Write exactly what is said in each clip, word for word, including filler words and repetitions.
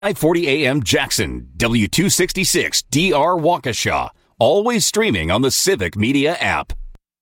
five forty A M Jackson, W two sixty-six D R Waukesha. Always streaming on the Civic Media app.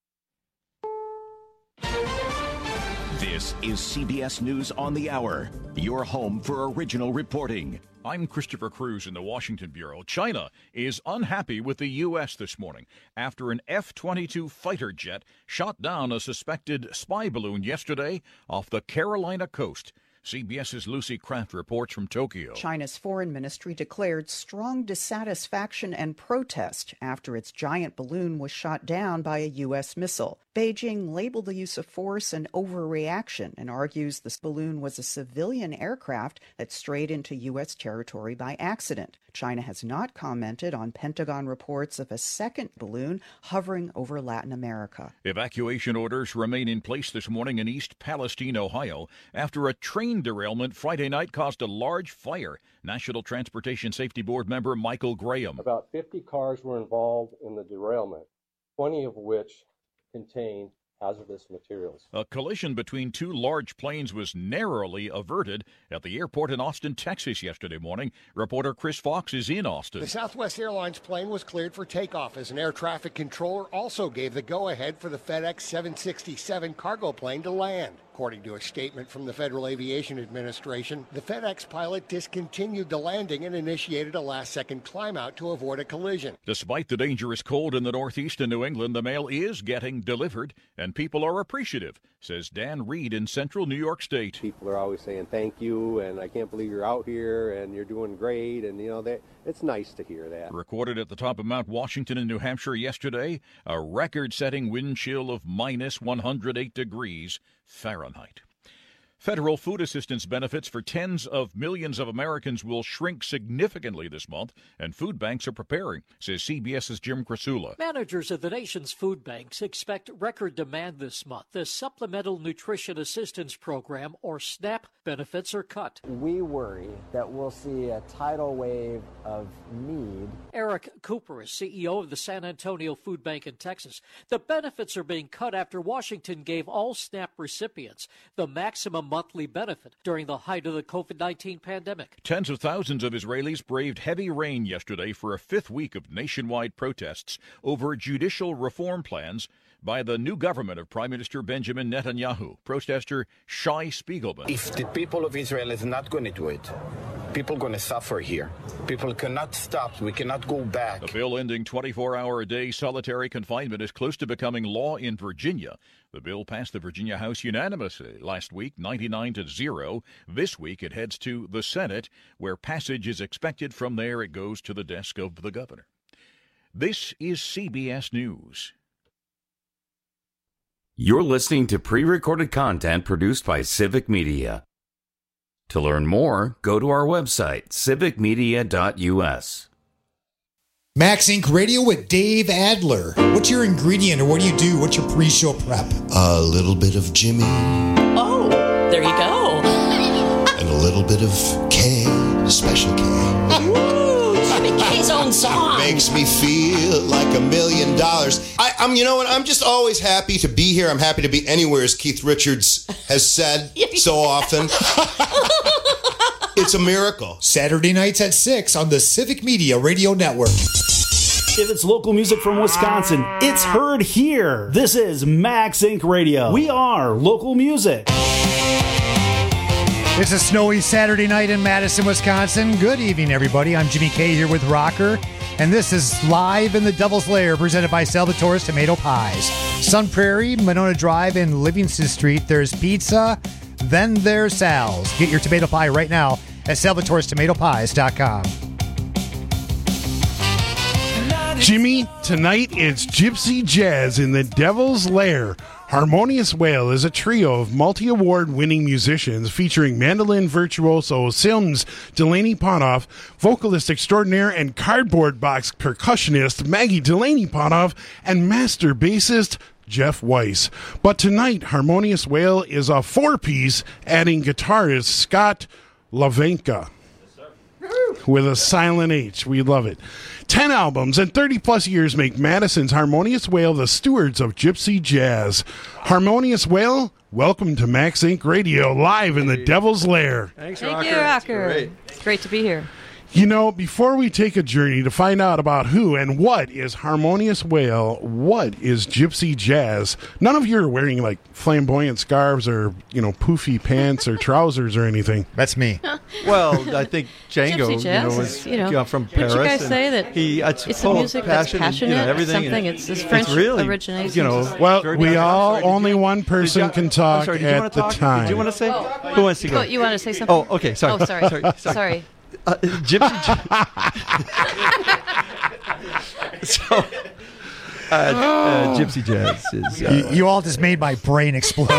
This is C B S News on the Hour, your home for original reporting. I'm Christopher Cruz in the Washington Bureau. China is unhappy with the U S this morning after an F twenty-two fighter jet shot down a suspected spy balloon yesterday off the Carolina coast. CBS's Lucy Kraft reports from Tokyo. China's foreign ministry declared strong dissatisfaction and protest after its giant balloon was shot down by a U S missile. Beijing labeled the use of force an overreaction and argues the balloon was a civilian aircraft that strayed into U S territory by accident. China has not commented on Pentagon reports of a second balloon hovering over Latin America. Evacuation orders remain in place this morning in East Palestine, Ohio, after a train derailment Friday night caused a large fire. National Transportation Safety Board member Michael Graham. About fifty cars were involved in the derailment, twenty of which contained hazardous materials. A collision between two large planes was narrowly averted at the airport in Austin, Texas yesterday morning. Reporter Chris Fox is in Austin. The Southwest Airlines plane was cleared for takeoff as an air traffic controller also gave the go-ahead for the FedEx seven sixty-seven cargo plane to land. According to a statement from the Federal Aviation Administration, the FedEx pilot discontinued the landing and initiated a last-second climb-out to avoid a collision. Despite the dangerous cold in the Northeast and New England, the mail is getting delivered, and people are appreciative, says Dan Reed in central New York State. People are always saying thank you, and I can't believe you're out here, and you're doing great, and, you know, that it's nice to hear that. Recorded at the top of Mount Washington in New Hampshire yesterday, a record-setting wind chill of minus one hundred eight degrees Fahrenheit. Federal food assistance benefits for tens of millions of Americans will shrink significantly this month, and food banks are preparing, says CBS's Jim Krasula. Managers of the nation's food banks expect record demand this month. The Supplemental Nutrition Assistance Program, or SNAP, benefits are cut. We worry that we'll see a tidal wave of need. Eric Cooper is C E O of the San Antonio Food Bank in Texas. The benefits are being cut after Washington gave all SNAP recipients the maximum monthly benefit during the height of the COVID nineteen pandemic. Tens of thousands of Israelis braved heavy rain yesterday for a fifth week of nationwide protests over judicial reform plans by the new government of Prime Minister Benjamin Netanyahu. Protester Shai Spiegelman. If the people of Israel is not going to do it, people are going to suffer here. People cannot stop. We cannot go back. The bill ending twenty-four hour a day solitary confinement is close to becoming law in Virginia. The bill passed the Virginia House unanimously last week, ninety-nine to zero. This week it heads to the Senate, where passage is expected. From there it goes to the desk of the governor. This is C B S News. You're listening to pre-recorded content produced by Civic Media. To learn more, go to our website, civic media dot u s. Max Incorporated. Radio with Dave Adler. What's your ingredient, or what do you do? What's your pre-show prep? A little bit of Jimmy. Oh, there you go. And a little bit of K, Special K. Woo, Jimmy K's own song. Makes me feel like a million dollars. I, I'm, you know what? I'm just always happy to be here. I'm happy to be anywhere, as Keith Richards has said so often. It's a miracle. Saturday nights at six on the Civic Media Radio Network. If it's local music from Wisconsin, it's heard here. This is Max Incorporated. Radio. We are local music. It's a snowy Saturday night in Madison, Wisconsin. Good evening, everybody. I'm Jimmy K here with Rocker, and this is Live in the Devil's Lair, presented by Salvatore's Tomato Pies. Sun Prairie, Monona Drive, and Livingston Street. There's pizza, then there's Sal's. Get your tomato pie right now at salvatores tomato pies dot com. Jimmy, tonight it's Gypsy Jazz in the Devil's Lair. Harmonious Whale is a trio of multi-award winning musicians featuring mandolin virtuoso Sims Delaney Potoff, vocalist extraordinaire and cardboard box percussionist Maggie Delaney Potoff, and master bassist Jeff Weiss. But tonight, Harmonious Whale is a four-piece, adding guitarist Scott Lavenka. with a silent H. We love it. Ten albums and thirty-plus years make Madison's Harmonious Whale the stewards of gypsy jazz. Harmonious Whale, welcome to Max Inc Radio, live in the Devil's Lair. Thanks, Thank Rocker. you, Rocker. Great. It's great to be here. You know, before we take a journey to find out about who and what is Harmonious Whale, what is gypsy jazz, none of you are wearing, like, flamboyant scarves or, you know, poofy pants or trousers or anything. That's me. Well, I think Django, gypsy jazz you know, was is, you know, you know, from Paris. Did you guys say that he, it's, it's full a music of passion that's passionate, and, you know, everything. something, and it's this French it's really, origination. you know, well, very we nice. all, Sorry, only you, one person you, can talk sorry, at the talk? time. Did you want to say? Oh. Who wants to go? Oh, you want to say something? Oh, okay, sorry. Oh, sorry. sorry, sorry. sorry. Uh, gypsy so, uh, uh, gypsy jazz is. Uh, you, you all just made my brain explode.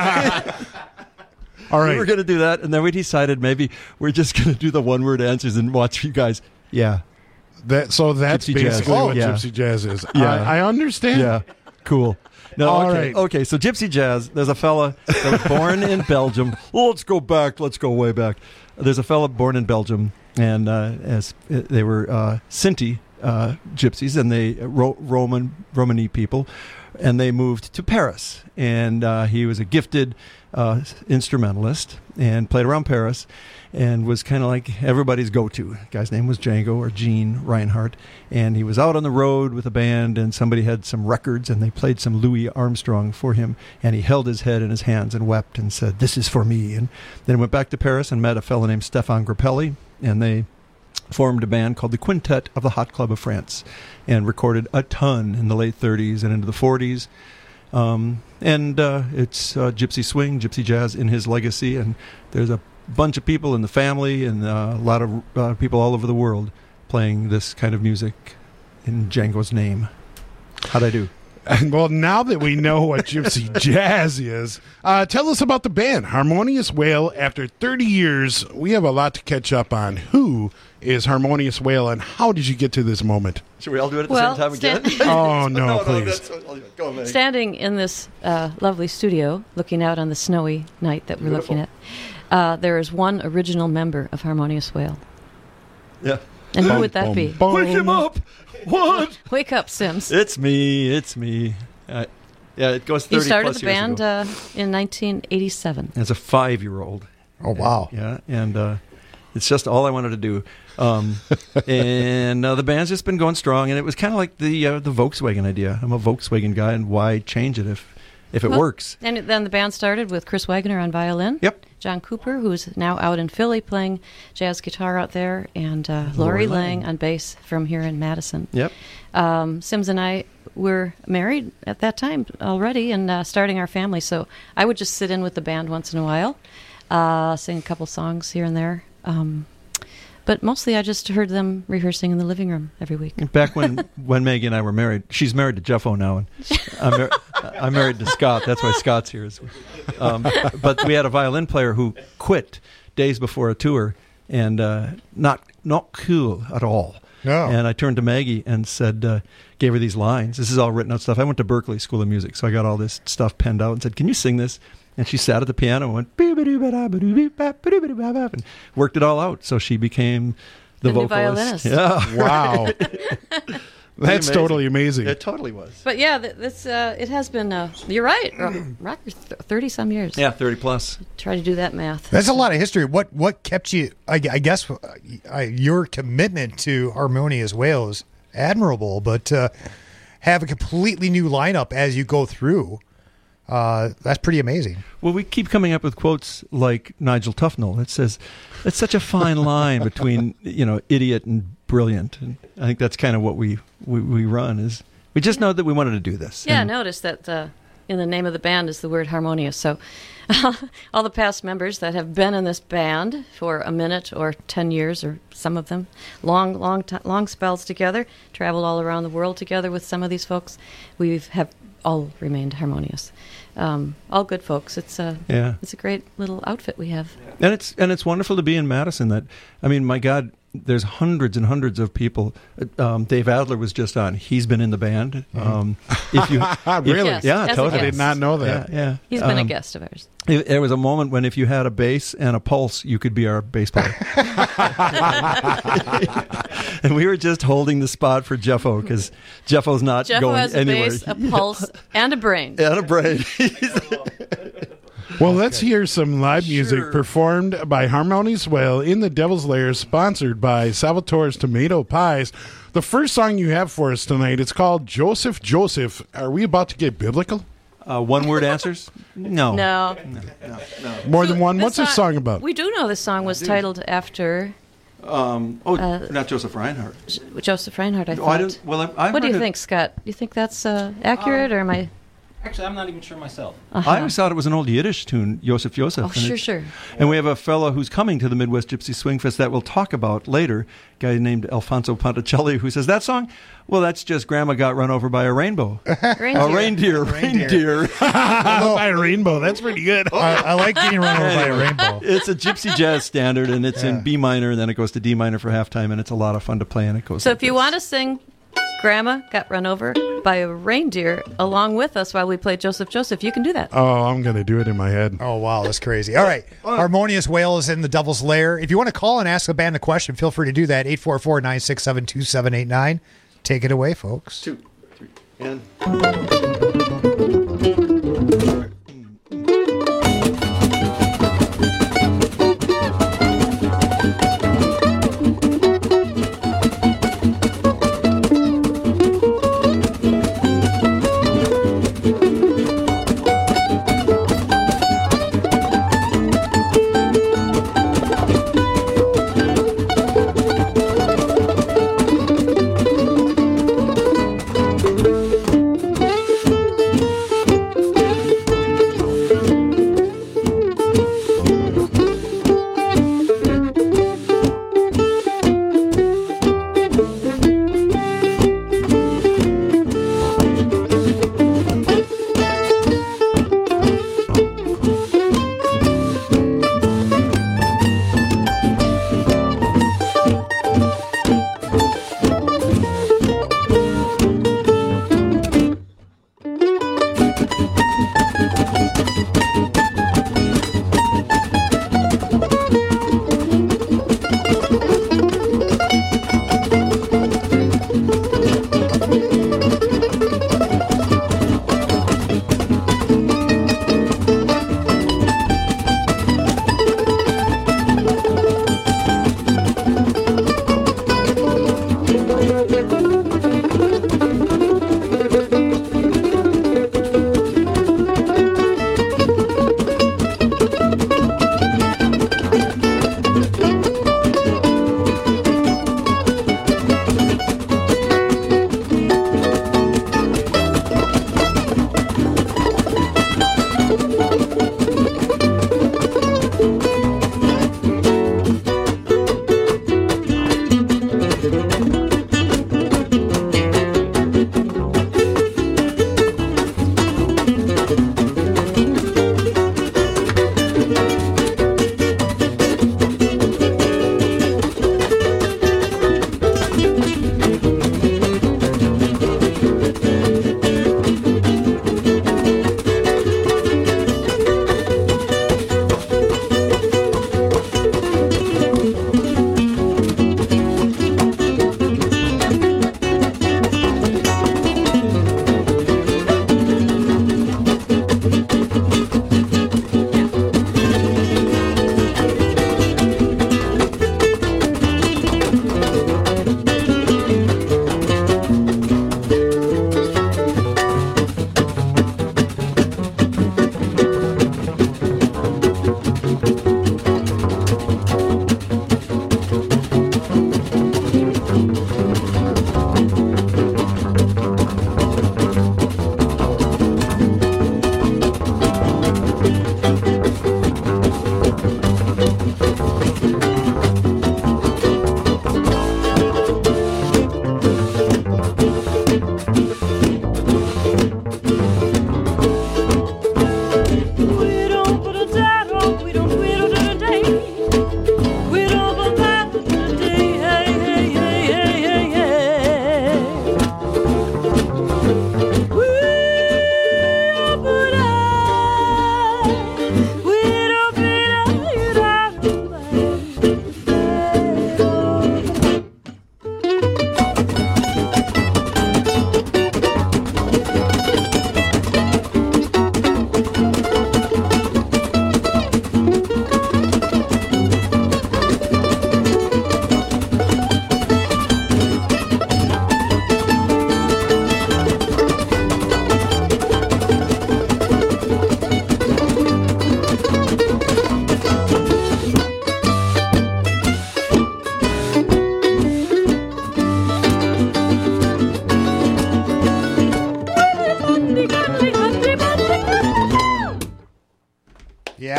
All right, we were going to do that, and then we decided maybe we're just going to do the one-word answers and watch you guys. Yeah, that. So that's gypsy basically jazz. what yeah. gypsy jazz is. Yeah, I, I understand. Yeah, cool. No, All okay, right. okay. So gypsy jazz. There's a fella that was born in Belgium. Oh, let's go back. Let's go way back. There's a fella born in Belgium, and uh, as uh, they were uh, Sinti uh, gypsies, and they uh, Ro- Roman Romani people, and they moved to Paris. And uh, he was a gifted uh, instrumentalist and played around Paris, and was kind of like everybody's go-to. The guy's name was Django or Gene Reinhardt, and he was out on the road with a band, and somebody had some records, and they played some Louis Armstrong for him, and he held his head in his hands and wept and said, "This is for me." And then went back to Paris and met a fellow named Stéphane Grappelli, and they formed a band called the Quintet of the Hot Club of France, and recorded a ton in the late thirties and into the forties. Um, and uh, it's uh, gypsy swing, gypsy jazz in his legacy, and there's a bunch of people in the family and uh, a lot of uh, people all over the world playing this kind of music in Django's name. How'd I do? Well, now that we know what gypsy jazz is, uh, tell us about the band, Harmonious Whale. After thirty years, we have a lot to catch up on. Who is Harmonious Whale, and how did you get to this moment? Should we all do it at the well, same time stand- again? Oh, no, no, no please. That's, go on, Meg. Standing in this uh, lovely studio, looking out on the snowy night that we're Beautiful. looking at, uh, there is one original member of Harmonious Whale. Yeah. And who Boom, would that boom, be? boom. Wake him up! What? Wake up, Sims. It's me. It's me. Uh, yeah, it goes thirty You started plus the years band ago. uh, in nineteen eighty-seven. As a five-year-old. Oh, wow. Yeah, and uh, it's just all I wanted to do. Um, and uh, the band's just been going strong, and it was kind of like the uh, the Volkswagen idea. I'm a Volkswagen guy, and why change it if if it Well, works? And then the band started with Chris Wagner on violin. Yep. John Cooper, who's now out in Philly playing jazz guitar out there, and uh, Lori Lori Lang. Lang on bass from here in Madison. Yep. Um, Sims and I were married at that time already and uh, starting our family, so I would just sit in with the band once in a while, uh, sing a couple songs here and there. Um, but mostly I just heard them rehearsing in the living room every week. Back when, when Maggie and I were married, she's married to Jeff O now, and I'm, mar- I'm married to Scott. That's why Scott's here. Um, but we had a violin player who quit days before a tour, and uh, not not cool at all. No. And I turned to Maggie and said, uh, gave her these lines. This is all written out stuff. I went to Berkeley School of Music, so I got all this stuff penned out and said, "Can you sing this?" And she sat at the piano and went, and worked it all out. So she became the, The new vocalist. violinist. Yeah. Wow. That's amazing. totally amazing. It totally was. But yeah, th- this uh, it has been. Uh, you're right, Rocker. Thirty some years. Yeah, thirty plus. Try to do that math. That's a lot of history. What what kept you? I, I guess uh, I, your commitment to Harmonious Whale is admirable, but uh, have a completely new lineup as you go through. Uh, that's pretty amazing. Well, we keep coming up with quotes like Nigel Tufnell. It says, "It's such a fine line between you know idiot and brilliant." And I think that's kind of what we, we, we run. Is we just know that we wanted to do this. Yeah, And notice that uh, in the name of the band is the word harmonious. So all the past members that have been in this band for a minute or ten years, or some of them, long, long, t- long spells together, traveled all around the world together with some of these folks, we have all remained harmonious. Um, all good folks. It's a Yeah. it's a great little outfit we have. And it's and it's wonderful to be in Madison. That I mean, my God, there's hundreds and hundreds of people. Um, Dave Adler was just on. He's been in the band. Um, if you really, if, yeah, As a totally. I did not know that. Yeah, yeah. He's been a Um, guest of ours. it- There was a moment when if you had a bass and a pulse, you could be our bass player. And we were just holding the spot for Jeffo because Jeffo's not Jeffo going has a anywhere. bass, a pulse, and a brain. And a brain. Well, let's hear some live music Sure. performed by Harmonious Whale in the Devil's Lair, sponsored by Salvatore's Tomato Pies. The first song you have for us tonight, it's called Joseph, Joseph. Are we about to get biblical? Uh, one word answers? No. No. More than one? This What's this song about? We do know this song was do. titled after Um, oh, Uh, not Joseph Reinhardt. Joseph Reinhardt, I Oh, thought. I don't- well, I've- I've what do you heard it- think, Scott? Do you think that's uh, accurate, or am I... Actually, I'm not even sure myself. Uh-huh. I always thought it was an old Yiddish tune, Yosef Yosef. Oh, and sure, it's- sure. And we have a fellow who's coming to the Midwest Gypsy Swing Fest that we'll talk about later, a guy named Alfonso Ponticelli, who says, that song? Well, that's just Grandma got run over by a rainbow. Reindeer. A reindeer. Reindeer. By a rainbow. That's pretty good. I, I like getting run over by a rainbow. It's a gypsy jazz standard, and it's Yeah. in B minor, and then it goes to D minor for halftime, and it's a lot of fun to play, and it goes So like if you this. want to sing Grandma Got Run Over by a Reindeer along with us while we play Joseph Joseph, you can do that. Oh, I'm going to do it in my head. Oh, wow, that's crazy. All right. Harmonious Whale is in the Devil's Lair. If you want to call and ask the band a question, feel free to do that. eight four four, nine six seven, two seven eight nine. Take it away, folks. Two, three, and...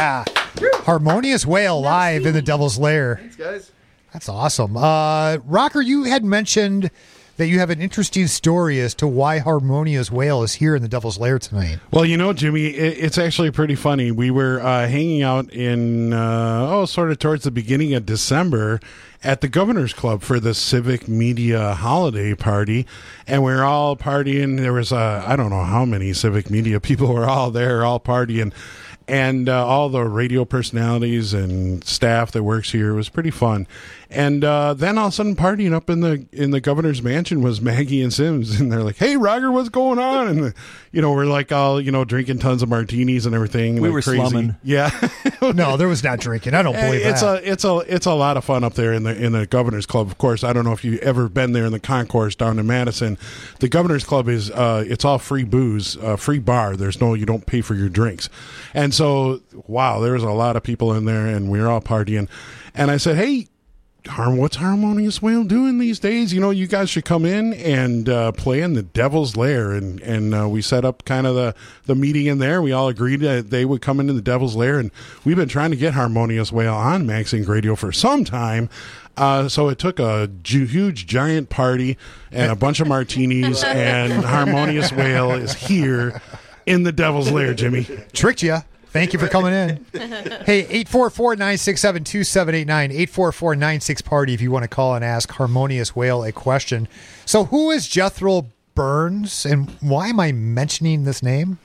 Yeah. Harmonious Whale live in the Devil's Lair. Thanks, guys. That's awesome. Uh, Rocker, you had mentioned that you have an interesting story as to why Harmonious Whale is here in the Devil's Lair tonight. Well, you know, Jimmy, it, it's actually pretty funny. We were uh, hanging out in, uh, oh, sort of towards the beginning of December at the Governor's Club for the Civic Media Holiday Party, and we were all partying. There was, uh, I don't know how many Civic Media people were all there, all partying. And uh, all the radio personalities and staff that works here. It was pretty fun. And uh, then all of a sudden, partying up in the in the governor's mansion was Maggie and Sims, and they're like, "Hey, Roger, what's going on?" And the, you know, we're like all you know drinking tons of martinis and everything. We like were crazy. slumming. Yeah. No, there was not drinking. I don't believe it's that. a it's a it's a lot of fun up there in the in the Governor's Club. Of course, I don't know if you've ever been there in the concourse down in Madison. The Governor's Club is uh, it's all free booze, uh, free bar. There's no you don't pay for your drinks, and so wow, there was a lot of people in there, and we were all partying. And I said, hey, Harm, what's Harmonious Whale doing these days? You know, you guys should come in and uh, play in the Devil's Lair. And, and uh, we set up kind of the, the meeting in there. We all agreed that they would come into the Devil's Lair. And we've been trying to get Harmonious Whale on Max Inc Radio for some time. Uh, so it took a ju- huge, giant party and a bunch of martinis. And Harmonious Whale is here in the Devil's Lair, Jimmy. Tricked you. Thank you for coming in. Hey, eight four four, nine six seven, two seven eight nine, eight four four, nine six party if you want to call and ask Harmonious Whale a question. So who is Jethro Burns, and why am I mentioning this name?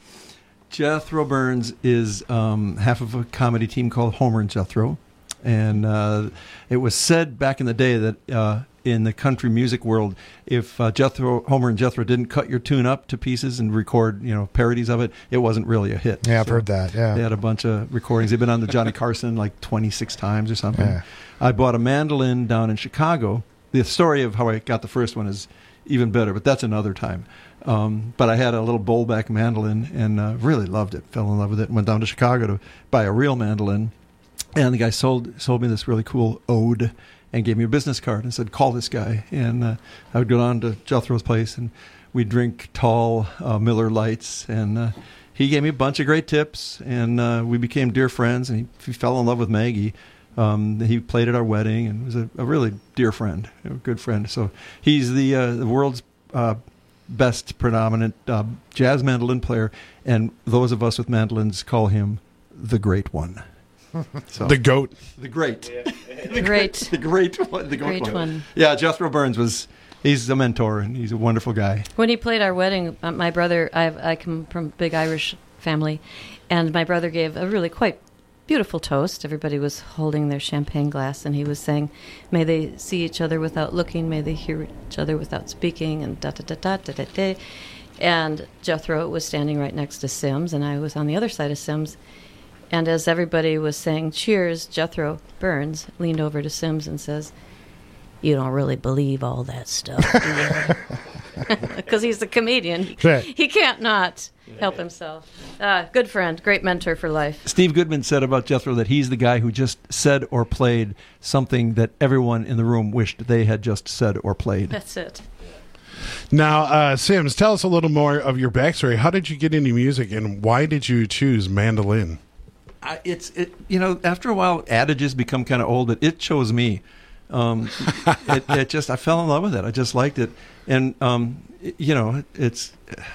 Jethro Burns is um, half of a comedy team called Homer and Jethro. And uh, it was said back in the day that uh, in the country music world, if uh, Jethro, Homer and Jethro didn't cut your tune up to pieces and record, you know, parodies of it, it wasn't really a hit. Yeah, I've So heard that. Yeah, they had a bunch of recordings. They've been on the Johnny Carson like twenty-six times or something. Yeah. I bought a mandolin down in Chicago. The story of how I got the first one is even better, but that's another time. Um, but I had a little bowlback mandolin and uh, really loved it. Fell in love with it and went down to Chicago to buy a real mandolin. And the guy sold sold me this really cool ode and gave me a business card and said, call this guy. And uh, I would go down to Jethro's place and we'd drink tall uh, Miller Lights. And uh, he gave me a bunch of great tips. And uh, we became dear friends. And he, he fell in love with Maggie. Um, he played at our wedding and was a, a really dear friend, a good friend. So he's the, uh, the world's uh, best predominant uh, jazz mandolin player. And those of us with mandolins call him the Great One. So, the goat, the great, the great, the great one, the great one. one. Yeah, Jethro Burns was. He's a mentor and he's a wonderful guy. When he played our wedding, uh, my brother, I, I come from a big Irish family, and my brother gave a really quite beautiful toast. Everybody was holding their champagne glass, and he was saying, "May they see each other without looking. May they hear each other without speaking." And da da da da da da da. And Jethro was standing right next to Sims, and I was on the other side of Sims. And as everybody was saying cheers, Jethro Burns leaned over to Sims and says, "You don't really believe all that stuff, do you?" Because he's a comedian. He, Right. he can't not help himself. Uh, good friend, great mentor for life. Steve Goodman said about Jethro that he's the guy who just said or played something that everyone in the room wished they had just said or played. That's it. Now, uh, Sims, tell us a little more of your backstory. How did you get into music, and why did you choose mandolin? I, it's it you know after a while adages become kind of old, but it chose me. Um, it, it just I fell in love with it. I just liked it, and um, it, you know it's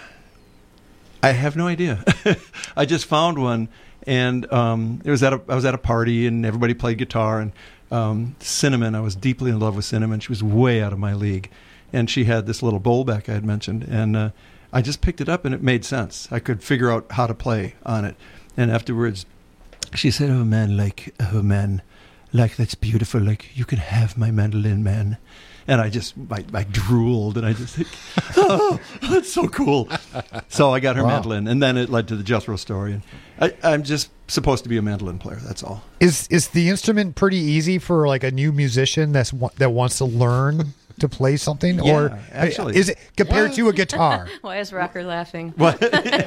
I have no idea. I just found one, and um, it was at a I was at a party, and everybody played guitar, and um, Cinnamon. I was deeply in love with Cinnamon. She was way out of my league, and she had this little bowlback I had mentioned, and uh, I just picked it up, and it made sense. I could figure out how to play on it, and afterwards. She said, "Oh man, like oh man, like that's beautiful. Like you can have my mandolin, man." And I just I, I drooled, and I just think, "Oh, that's so cool." So I got her Wow. mandolin, and then it led to the Jethro story. And I, I'm just supposed to be a mandolin player. That's all. Is is the instrument pretty easy for like a new musician that's wa- that wants to learn to play something, Yeah, or actually. is it compared to a guitar? Why is Rocker laughing? What?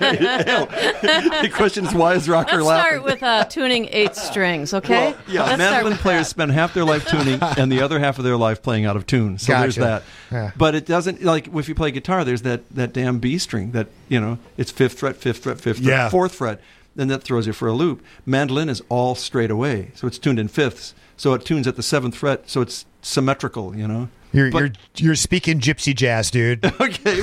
The question is, why is Rocker Let's laughing? start with uh, tuning eight strings, okay? Well, yeah, Let's start mandolin with players that. spend half their life tuning and the other half of their life playing out of tune. So there's Gotcha. that. Yeah. But it doesn't, like, if you play guitar, there's that, that damn B string that, you know, it's fifth fret, fifth fret, fifth fret, Yeah. fourth fret. then that throws you for a loop. Mandolin is all straight away, so it's tuned in fifths. So it tunes at the seventh fret, so it's symmetrical, you know. You're But- you're you're speaking gypsy jazz, dude. Okay.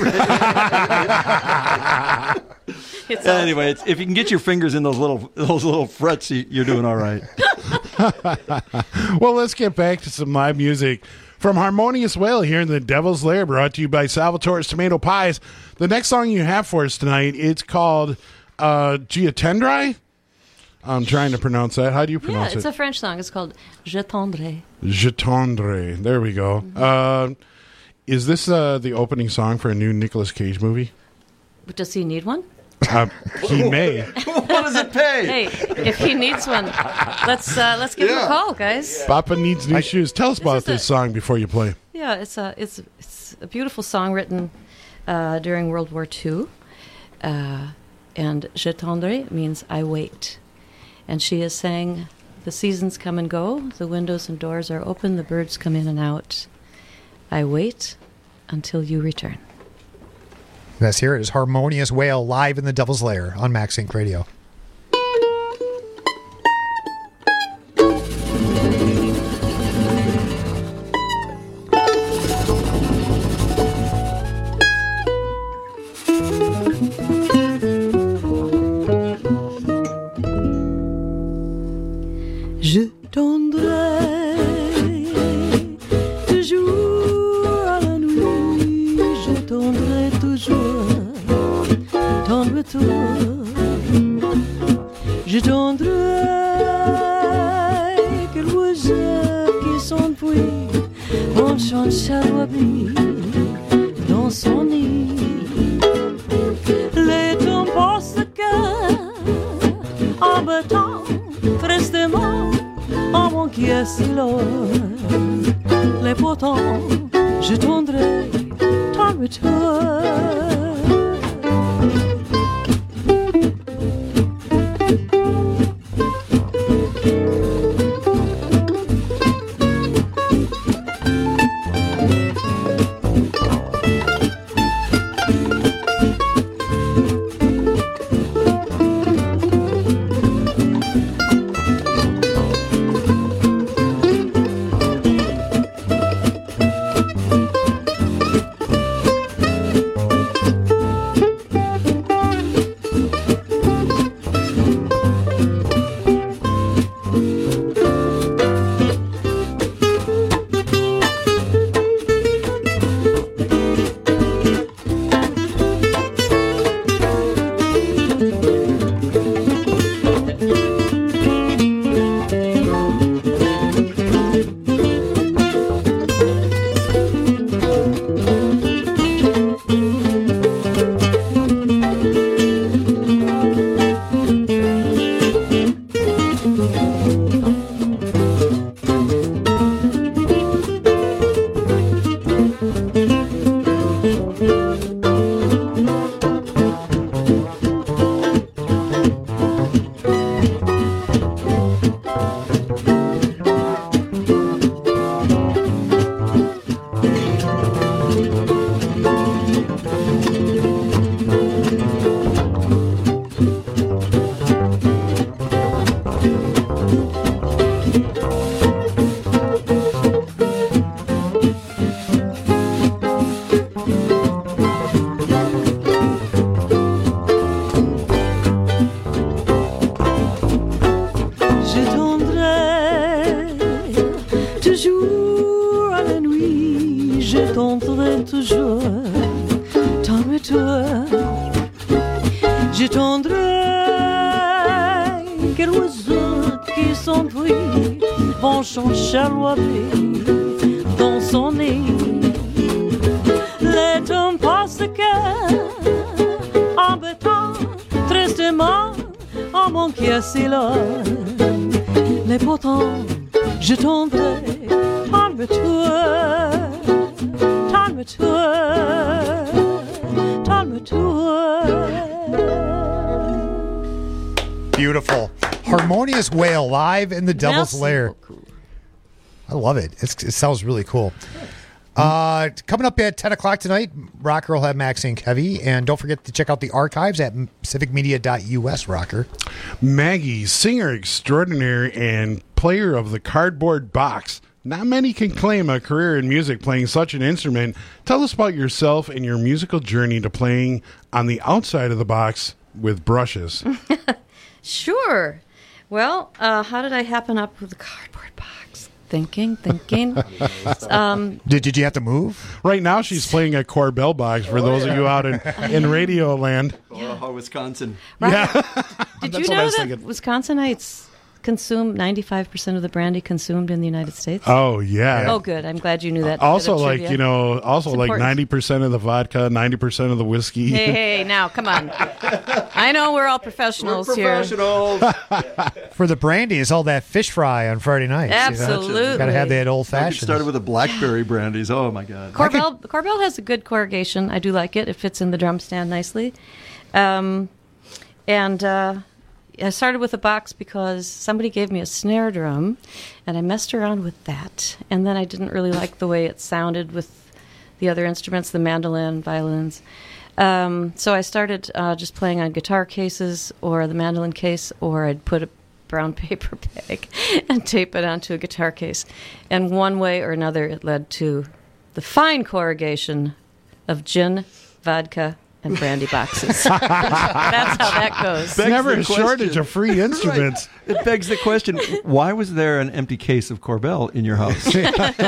It's Anyway, it's, if you can get your fingers in those little those little frets, you, you're doing all right. Well, let's get back to some live music from Harmonious Whale here in the Devil's Lair, brought to you by Salvatore's Tomato Pies. The next song you have for us tonight, it's called uh, Giatendrai. I'm trying to pronounce that. How do you Yeah, pronounce it's it? a French song. It's called Je t'endrai. Je tendre. There we go. Mm-hmm. Uh, is this uh, the opening song for a new Nicolas Cage movie? But does he need one? Uh, he may. What does it pay? Hey, if he needs one, let's uh, let's give him a call, guys. Papa needs new shoes. Tell us about is this a- song before you play. Yeah, it's a it's it's a beautiful song written uh, during World War Two, uh, and Je tendre means I wait, and she is saying the seasons come and go, the windows and doors are open, the birds come in and out. I wait until you return. Let's hear it. It's Harmonious Whale live in the Devil's Lair on Max Inc Radio. Je tendrai toujours à la nuit, je tendrai toujours, tendre-toi. Je tendrai que l'oiseau qui s'enfuit en chant chalouabie dans son nid. Les temps passent en battant tristement en mon qui est si loin. Les pourtant, je tendrai ton retour. dans son nez. Les temps passent en bêtant tristement en mon cœur c'est là. Mais pourtant je tendrai calme-toi, calme-toi, calme-toi. Beautiful. Harmonious Whale live in the Devil's Merci Lair. beaucoup. I love it. It's, it sounds really cool. Uh, coming up at ten o'clock tonight, Rocker will have Max Inc Heavy. And don't forget to check out the archives at civic media dot U S, Rocker. Maggie, singer extraordinaire and player of the cardboard box. Not many can claim a career in music playing such an instrument. Tell us about yourself and your musical journey to playing on the outside of the box with brushes. Sure. Well, uh, how did I happen up with the cardboard box? Thinking, thinking. um, did, did you have to move? Right now she's playing a Corbell box for oh, those yeah. of you out in, in radio land. Oh, Wisconsin. Right. Yeah. Did you know that Wisconsinites consume ninety-five percent of the brandy consumed in the United States? Oh, yeah. Oh, good. I'm glad you knew that. Also, like, you know, also it's like important. ninety percent of the vodka, ninety percent of the whiskey. Hey, hey, now, come on. I know we're all professionals, we're professionals. here. For the brandy, it's all that fish fry on Friday nights. Absolutely. You know? Got to have that old fashioned. Started with the blackberry brandies. Oh, my God. Corbell, Corbell has a good corrugation. I do like it. It fits in the drum stand nicely. Um, and... Uh, I started with a box because somebody gave me a snare drum, and I messed around with that. And then I didn't really like the way it sounded with the other instruments, the mandolin, violins. Um, so I started uh, just playing on guitar cases or the mandolin case, or I'd put a brown paper bag and tape it onto a guitar case. And one way or another, it led to the fine corrugation of gin, vodka, and brandy boxes. That's how that goes. Begs Never a shortage of free instruments. Right. It begs the question, why was there an empty case of Corbell in your house?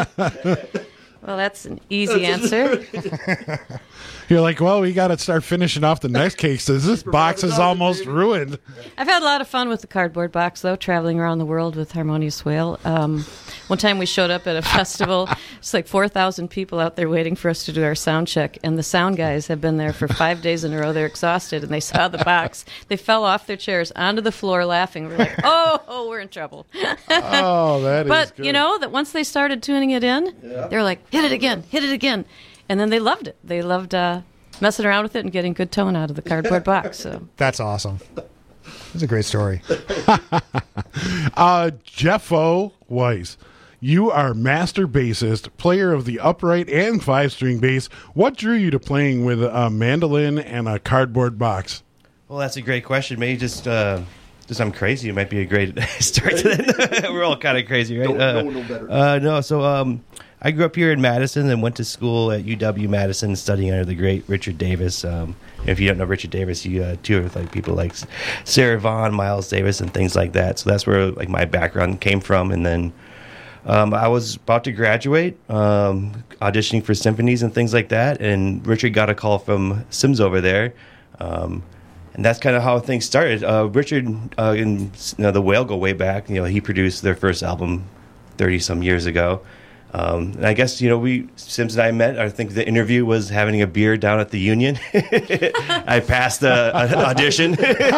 Well, that's an easy answer. You're like, well, we got to start finishing off the next case. This box is almost ruined. I've had a lot of fun with the cardboard box, though, traveling around the world with Harmonious Whale. Um, one time we showed up at a festival. It's like four thousand people out there waiting for us to do our sound check. And the sound guys have been there for five days in a row. They're exhausted, and they saw the box. They fell off their chairs onto the floor laughing. We're like, oh, oh we're in trouble. Oh, that is But, good. you know, that once they started tuning it in, yeah. they were like, hit it again, hit it again. And then they loved it. They loved uh, messing around with it and getting good tone out of the cardboard box. So that's awesome. That's a great story. uh, Jeffo Weiss, you are master bassist, player of the upright and five-string bass. What drew you to playing with a mandolin and a cardboard box? Well, that's a great question. Maybe just uh, just I'm crazy. It might be a great start to that. We're all kind of crazy, right? Don't, uh, no one know better. Uh, no, so um, I grew up here in Madison and went to school at U W Madison, studying under the great Richard Davis. Um, if you don't know Richard Davis, you uh, tour with like people like Sarah Vaughan, Miles Davis, and things like that. So that's where like my background came from. And then um, I was about to graduate, um, auditioning for symphonies and things like that. And Richard got a call from Sims over there. Um, And that's kind of how things started. Uh, Richard uh, and you know, the Whale go way back. You know, he produced their first album thirty some years ago. Um, and I guess you know we Sims and I met. I think the interview was having a beer down at the Union. I passed the uh, audition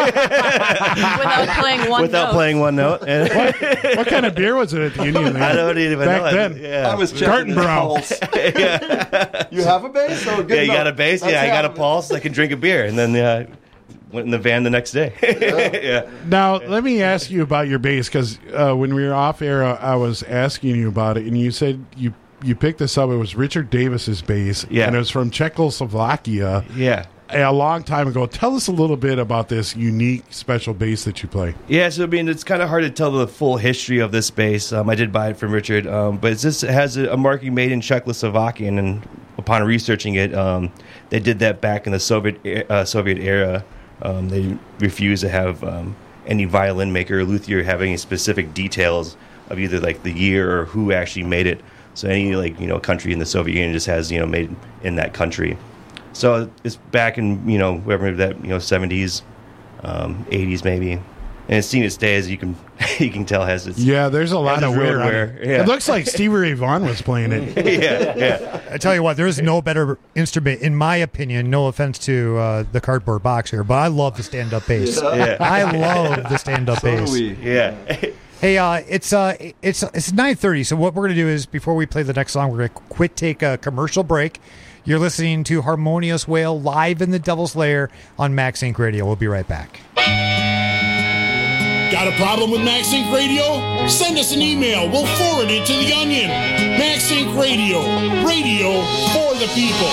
without playing one. Without note. playing one note. what, what kind of beer was it at the Union? I don't even back know. then. Yeah. I was Garten checking Brown. yeah. You have a bass? Oh, good yeah, you enough. got a bass. That's yeah, I got a half pulse. I can drink a beer, and then uh, went in the van the next day. yeah. Now, let me ask you about your bass, because uh, when we were off air, uh, I was asking you about it, and you said you you picked this up. It was Richard Davis's bass, Yeah. and it was from Czechoslovakia. Yeah. A long time ago. Tell us a little bit about this unique, special bass that you play. Yeah, so I mean, it's kind of hard to tell the full history of this bass. Um, I did buy it from Richard, um, but it's just, it has a, a marking made in Czechoslovakian, and upon researching it, um, they did that back in the Soviet uh, Soviet era. Um, they refused to have um, any violin maker or luthier have any specific details of either like the year or who actually made it. So any like you know country in the Soviet Union just has you know made in that country. So it's back in you know whatever that you know seventies, um, eighties maybe, and it's seen its day as you can you can tell has its yeah. There's a lot has of its road wear. on wear. It. Yeah. It looks like Stevie Ray Vaughan was playing it. yeah, yeah. I tell you what, there's no better instrument, in my opinion. No offense to uh, the cardboard box here, but I love the stand-up bass. Yeah. I love the stand-up So bass. do we. Yeah. Hey, uh, it's uh, it's it's nine thirty. So what we're gonna do is before we play the next song, we're gonna quit, take a commercial break. You're listening to Harmonious Whale live in the Devil's Lair on Max Inc Radio. We'll be right back. Got a problem with MaxInc Radio? Send us an email. We'll forward it to the Onion. MaxInc Radio. Radio for the people.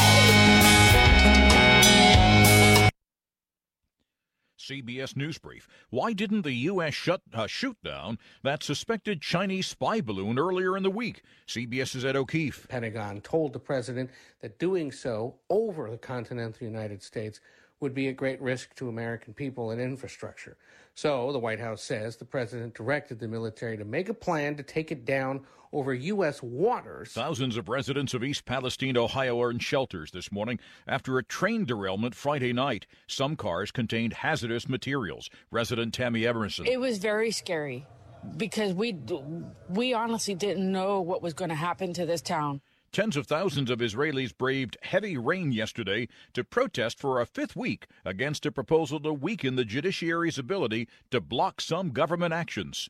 C B S News Brief. Why didn't the U S shut, uh, shoot down that suspected Chinese spy balloon earlier in the week? CBS's Ed O'Keefe. Pentagon told the president that doing so over the continental United States would be a great risk to American people and infrastructure. So, the White House says the president directed the military to make a plan to take it down over U S waters. Thousands of residents of East Palestine, Ohio, are in shelters this morning after a train derailment Friday night. Some cars contained hazardous materials. Resident Tammy Emerson. It was very scary because we, we honestly didn't know what was going to happen to this town. Tens of thousands of Israelis braved heavy rain yesterday to protest for a fifth week against a proposal to weaken the judiciary's ability to block some government actions.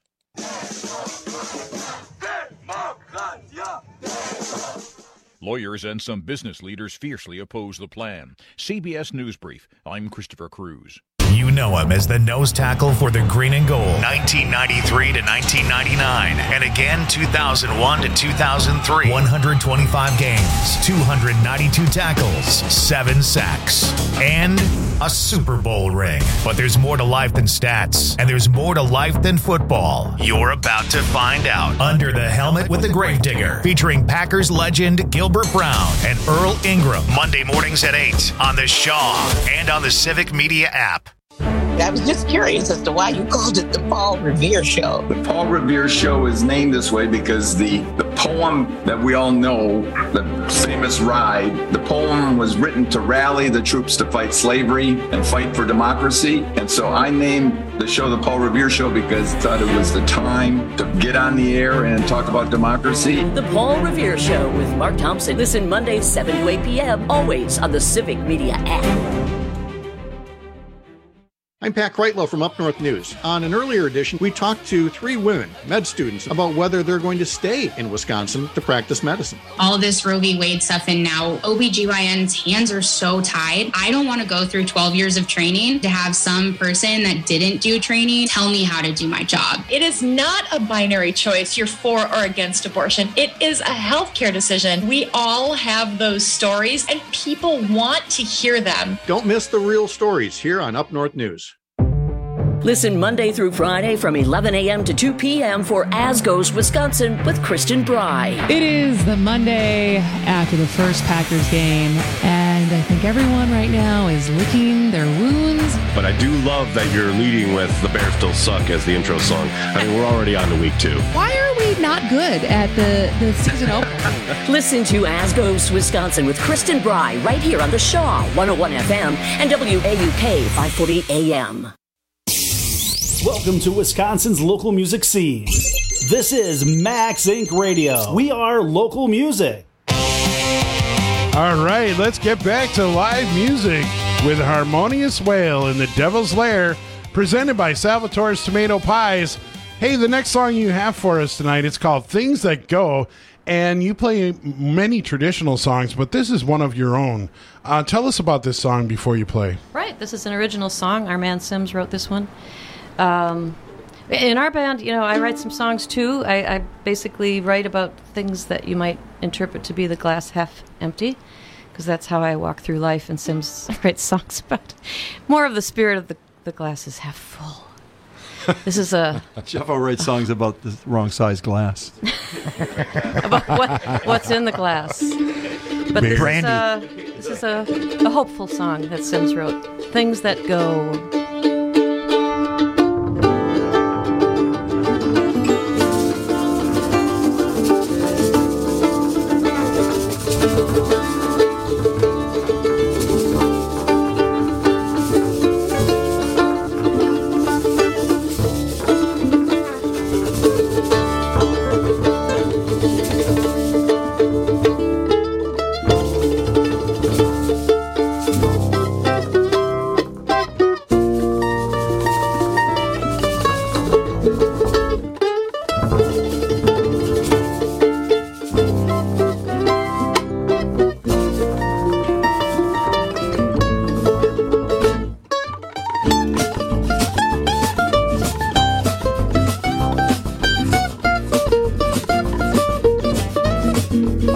Lawyers and some business leaders fiercely oppose the plan. C B S News Brief. I'm Christopher Cruz. You know him as the nose tackle for the Green and Gold, nineteen ninety-three to nineteen ninety-nine, and again two thousand one to two thousand three. one hundred twenty-five games, two hundred ninety-two tackles, seven sacks, and a Super Bowl ring. But there's more to life than stats, and there's more to life than football. You're about to find out. Under the Helmet with the Gravedigger, featuring Packers legend Gilbert Brown and Earl Ingram. Monday mornings at eight on the Shaw and on the Civic Media app. I was just curious as to why you called it the Paul Revere Show. The Paul Revere Show is named this way because the, the poem that we all know, the famous ride, the poem was written to rally the troops to fight slavery and fight for democracy. And so I named the show the Paul Revere Show because I thought it was the time to get on the air and talk about democracy. The Paul Revere Show with Mark Thompson. Listen Mondays seven to eight p.m. always on the Civic Media app. I'm Pat Kreitlow from Up North News. On an earlier edition, we talked to three women, med students, about whether they're going to stay in Wisconsin to practice medicine. All this Roe v. Wade stuff, and now O B G Y N's hands are so tied. I don't want to go through twelve years of training to have some person that didn't do training tell me how to do my job. It is not a binary choice, you're for or against abortion. It is a healthcare decision. We all have those stories, and people want to hear them. Don't miss the real stories here on Up North News. Listen Monday through Friday from eleven a.m. to two p.m. for As Goes Wisconsin with Kristen Bry. It is the Monday after the first Packers game, and I think everyone right now is licking their wounds. But I do love that you're leading with The Bears Still Suck as the intro song. I mean, we're already on to week two. Why are we not good at the, the season opener? Listen to As Goes Wisconsin with Kristen Bry right here on the Shaw one oh one F M and W A U K five forty A M. Welcome to Wisconsin's local music scene. This is MaxInc Radio. We are local music. All right, let's get back to live music with Harmonious Whale in the Devil's Lair, presented by Salvatore's Tomato Pies. Hey, the next song you have for us tonight, it's called Things That Go, and you play many traditional songs, but this is one of your own. Uh, tell us about this song before you play. Right, this is an original song. Our man Sims wrote this one. Um, in our band, you know, I write some songs too. I, I basically write about things that you might interpret to be the glass half empty, because that's how I walk through life, and Sims writes songs about more of the spirit of the, the glass is half full. This is a... Jeff will write songs about the wrong size glass. About what, what's in the glass. But this Brandy. is, a, this is a, a hopeful song that Sims wrote. Things that go...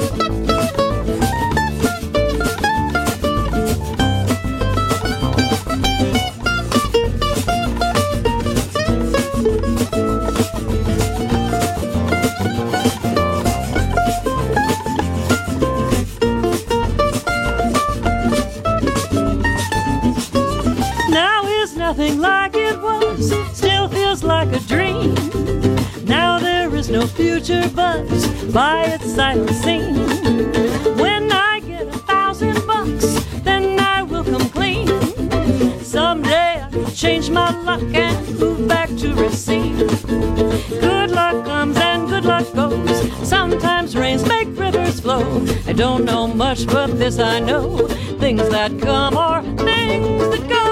Nothing like it was, still feels like a dream. Now there is no future but by its side unseen. When I get a thousand bucks, then I will come clean. Someday I will change my luck and move back to Racine. Good luck comes and good luck goes. Sometimes rains make rivers flow. I don't know much, but this I know: things that come are things that go.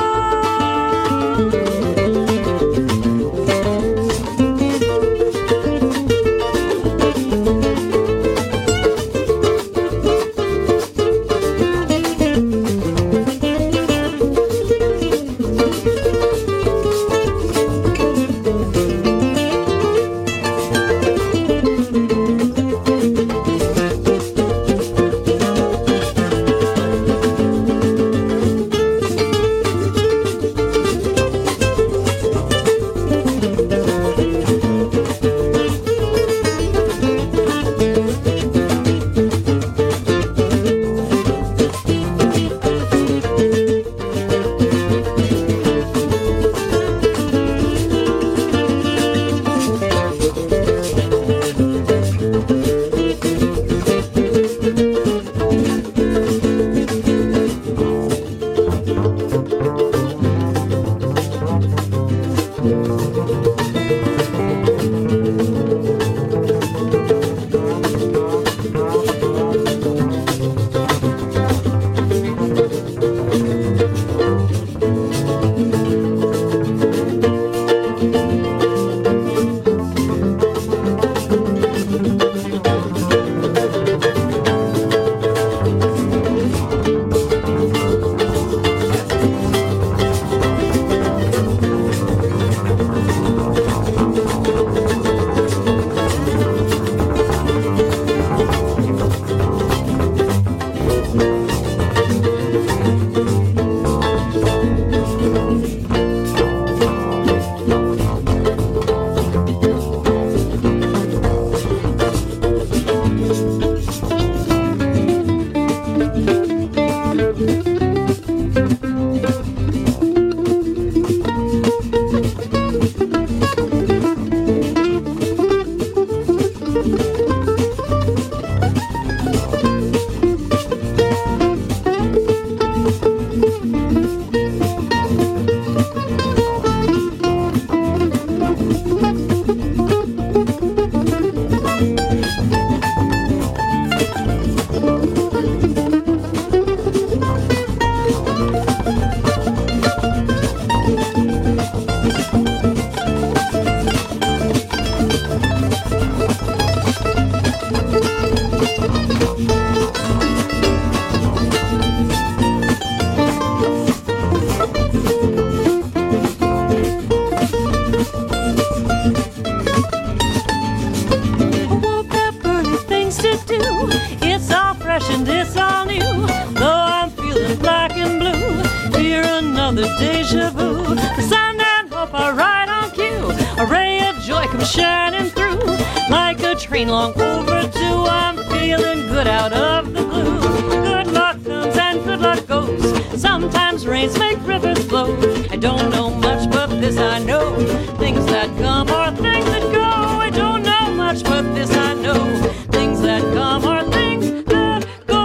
Deja vu, the sun and hope are right on cue. A ray of joy comes shining through, like a train long overdue. I'm feeling good out of the blue. Good luck comes and good luck goes. Sometimes rains make rivers flow. I don't know much, but this I know: things that come are things that go. I don't know much, but this I know: things that come are things that go.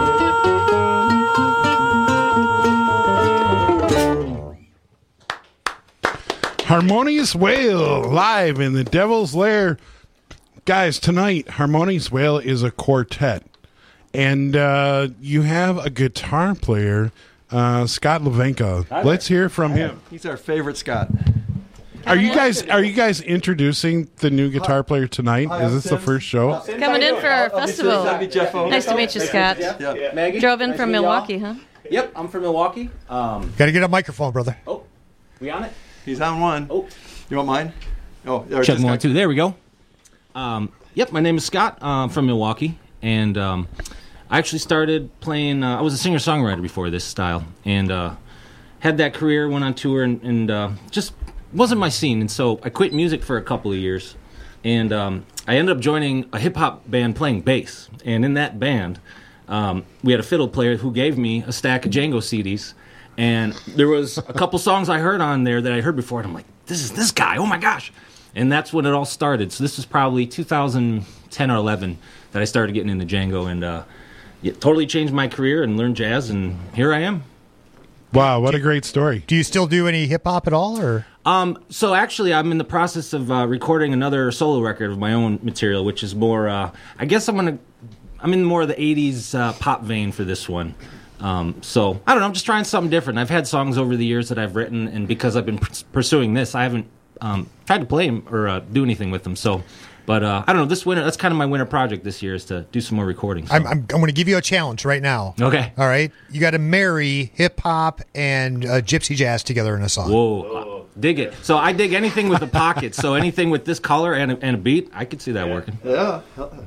Harmonious Whale live in the Devil's Lair. Guys, tonight, Harmonious Whale is a quartet. And uh, you have a guitar player, uh, Scott Levenka. Hi Let's there. hear from Hi. him. He's our favorite Scott. Are you guys are you guys introducing the new guitar player tonight? Hi, is this the Tim. first show? Coming in for our festival. Nice to meet you, Scott. Yeah. Maggie? Drove in Nice from to meet Milwaukee, y'all. huh? Yep, I'm from Milwaukee. Um, Got to get a microphone, brother. oh, we on it? He's on one. Oh. You want mine? Oh, or Check this one, guy. two. There we go. Um, yep, my name is Scott. I'm from Milwaukee. and um, I actually started playing. Uh, I was a singer-songwriter before this style, and uh, had that career, went on tour, and, and uh, just wasn't my scene. And so I quit music for a couple of years, and um, I ended up joining a hip-hop band playing bass. And in that band, um, we had a fiddle player who gave me a stack of Django C Ds, and there was a couple songs I heard on there that I heard before, and I'm like, this is this guy, oh my gosh. And that's when it all started. So this was probably two thousand ten or eleven that I started getting into Django, and uh, it totally changed my career and learned jazz, and here I am. Wow, what a great story. Do you still do any hip-hop at all? Or Um, so actually, I'm in the process of uh, recording another solo record of my own material, which is more, uh, I guess I'm going to, I'm in more of the eighties uh, pop vein for this one. Um, so, I don't know, I'm just trying something different. I've had songs over the years that I've written, and because I've been p- pursuing this, I haven't um, tried to play them or uh, do anything with them. So, but uh, I don't know, this winter, that's kind of my winter project this year, is to do some more recordings. So. I'm, I'm, I'm going to give you a challenge right now. Okay. All right? You got to marry hip-hop and uh, gypsy jazz together in a song. Whoa. Dig it. So I dig anything with a pocket. So anything with this color and a, and a beat, I could see that working. Yeah.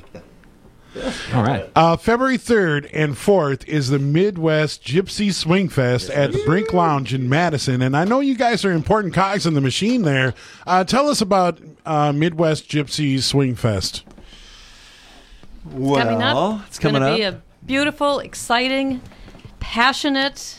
All right. Uh, February third and fourth is the Midwest Gypsy Swing Fest at the Brink Lounge in Madison. And I know you guys are important cogs in the machine there. Uh, tell us about uh, Midwest Gypsy Swing Fest. Well, coming up. it's It's coming going to up. be a beautiful, exciting, passionate,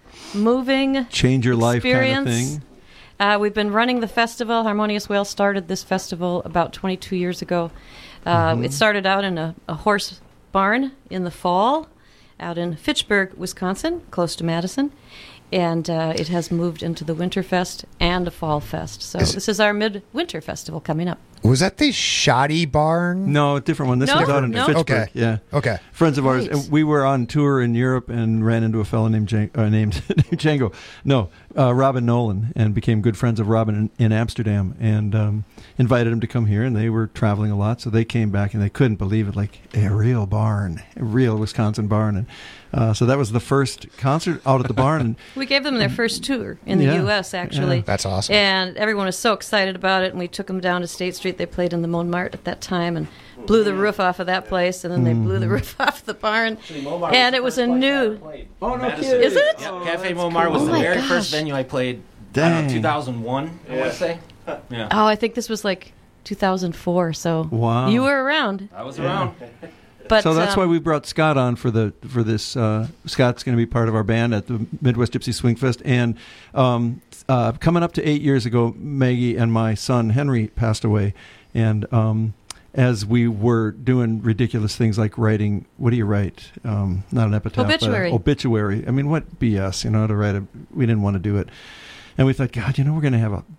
moving Change your life kind of experience. thing. Uh, we've been running the festival. Harmonious Whale started this festival about twenty-two years ago. Uh, Mhm. It started out in a, a horse barn in the fall out in Fitchburg, Wisconsin, close to Madison. And uh, it has moved into the Winterfest and a Fall Fest. So Is- this is our mid-winter festival coming up. Was that the Shoddy Barn? No, a different one. This No, was out in no. Fitchburg. Okay. Yeah. Okay. Friends of ours. Right. And we were on tour in Europe and ran into a fellow named Jan- uh, named Django. No, uh, Robin Nolan, and became good friends of Robin in, in Amsterdam, and um, invited him to come here. And they were traveling a lot, so they came back and they couldn't believe it, like a real barn, a real Wisconsin barn. And uh, so that was the first concert out at the barn. And We gave them their first tour in the Yeah. U S, actually. Yeah. That's awesome. And everyone was so excited about it, and we took them down to State Street. They played in the Montmartre at that time and blew the roof off of that place, and then they blew the roof off the barn. And it was a new... Oh, no kidding. Is it? Yep, Cafe Montmartre was Oh the my very gosh. first venue I played. I don't know, Dang. two thousand one, I want to say. Yeah. Oh, I think this was like two thousand four, so Wow. you were around. I was around. But, so that's um, why we brought Scott on for the for this. Uh, Scott's going to be part of our band at the Midwest Gypsy Swing Fest, and um, uh, coming up to eight years ago, Maggie and my son Henry passed away, and um, as we were doing ridiculous things like writing, what do you write? Um, not an epitaph, Obituary. but an obituary. I mean, what B S? You know, to write a. We didn't want to do it, and we thought, God, you know, we're going to have a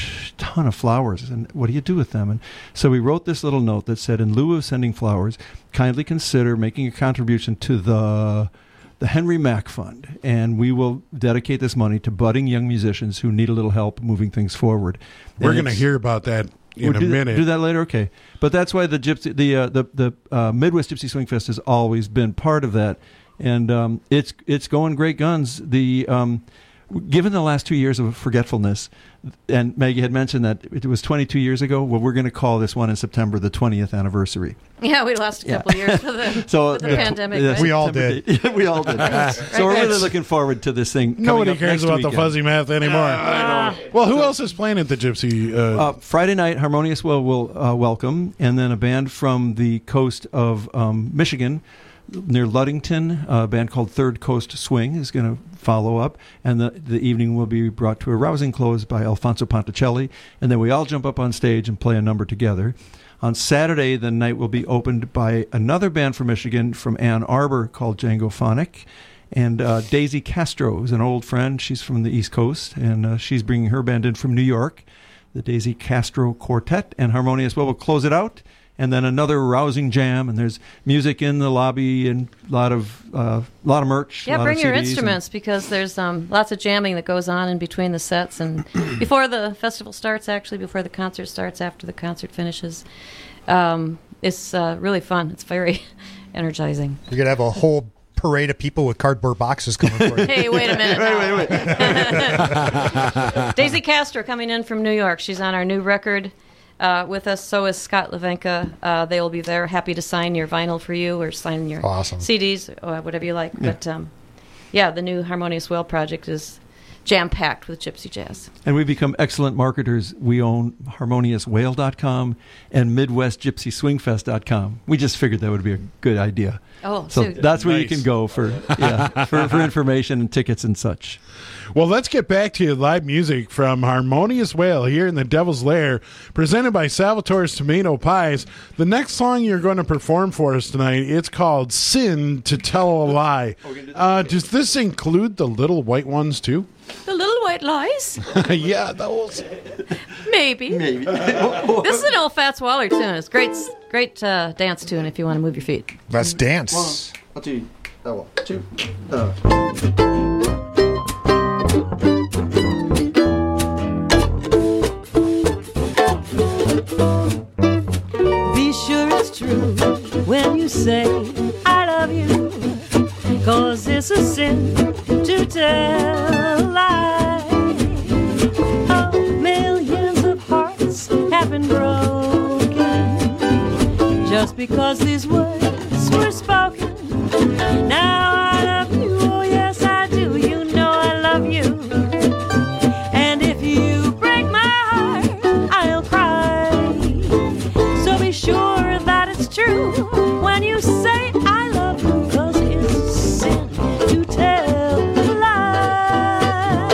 ton of flowers, and what do you do with them? And so we wrote this little note that said, in lieu of sending flowers, kindly consider making a contribution to the the Henry Mack Fund, and we will dedicate this money to budding young musicians who need a little help moving things forward. We're And going to it's- hear about that in We'll a do minute. That, do that later, okay? But that's why the gypsy, the uh, the the uh, Midwest Gypsy Swing Fest has always been part of that, and um, it's it's going great guns. The um, given the last two years of forgetfulness, and Maggie had mentioned that it was twenty-two years ago. Well, we're going to call this one in September the twentieth anniversary. Yeah, we lost a Yeah. couple of years for the, So for the yeah, pandemic. yeah, right? We all September did. date. we all did. Right, So we're right. really looking forward to this thing. coming Nobody up cares next about the weekend. fuzzy math anymore. I know. Well, who else is playing at the Gypsy? Uh, Uh, Friday night, Harmonious Well will uh, welcome, and then a band from the coast of um, Michigan, near Ludington, a band called Third Coast Swing is going to follow up, and the the evening will be brought to a rousing close by Alfonso Ponticelli, and then we all jump up on stage and play a number together. On Saturday, the night will be opened by another band from Michigan, from Ann Arbor, called Django Phonic. And uh, Daisy Castro is an old friend. She's from the East Coast, and uh, she's bringing her band in from New York, the Daisy Castro Quartet. And Harmonious Well will close it out, and then another rousing jam. And there's music in the lobby and a lot of uh, lot of merch. Yeah, lot bring of your C Ds and- instruments because there's um, lots of jamming that goes on in between the sets and before the festival starts, actually, before the concert starts, after the concert finishes. Um, it's uh, really fun. It's very energizing. You're going to have a whole parade of people with cardboard boxes coming for you. Hey, wait a minute. wait, wait, wait. Daisy Castro coming in from New York. She's on our new record, uh, with us. So is Scott Levenka. Uh, they will be there, happy to sign your vinyl for you or sign your awesome. C Ds, or whatever you like. Yeah. But um, yeah, the new Harmonious Whale project is jam-packed with gypsy jazz. And we've become excellent marketers. We own harmonious whale dot com and midwest gypsy swing fest dot com. We just figured that would be a good idea. Oh, so so that's where nice. you can go for yeah for, for information and tickets and such. Well, let's get back to live music from Harmonious Whale here in the Devil's Lair, presented by Salvatore's Tomato Pies. The next song you're going to perform for us tonight, it's called Sin to Tell a Lie. Uh, does this include the Little White Ones, too? The Little White Lies? Yeah, those. Maybe. Maybe. This is an old Fats Waller tune. It's great, great uh, dance tune if you want to move your feet. Let's dance. One, two, oh, one, two, uh. Be sure it's true when you say I love you, 'cause it's a sin to tell a lie. Oh, millions of hearts have been broken just because these words were spoken. Now I love you, oh yes I do, you know I love you. And if you break my heart, I'll cry. So be sure that it's true when you say I love you, 'cause it's a sin to tell a lie.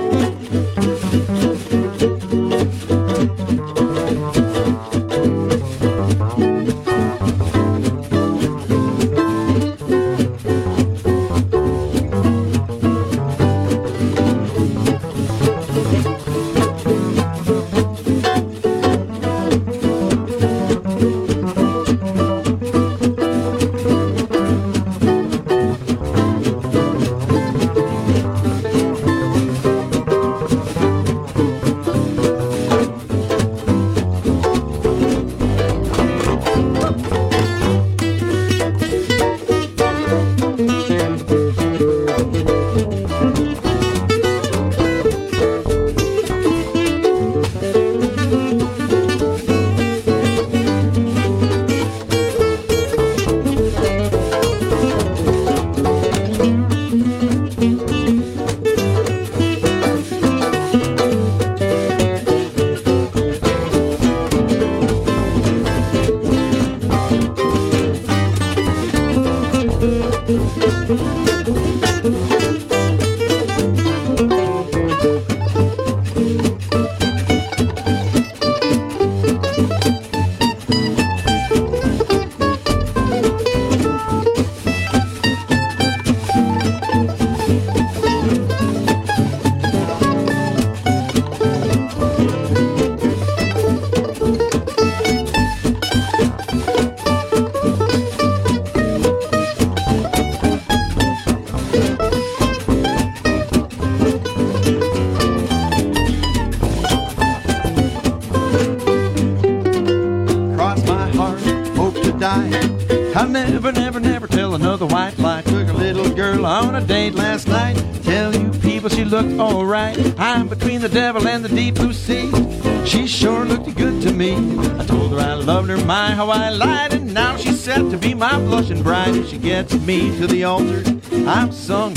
Cross my heart, hope to die. I'll never, never, never tell another white lie. Took a little girl on a date last night. Tell you people she looked alright. I'm between the devil and the deep blue sea. She sure looked good to me. I told her I loved her, my how I lied. And now she's set to be my blushing bride. If she gets me to the altar, I'm sung.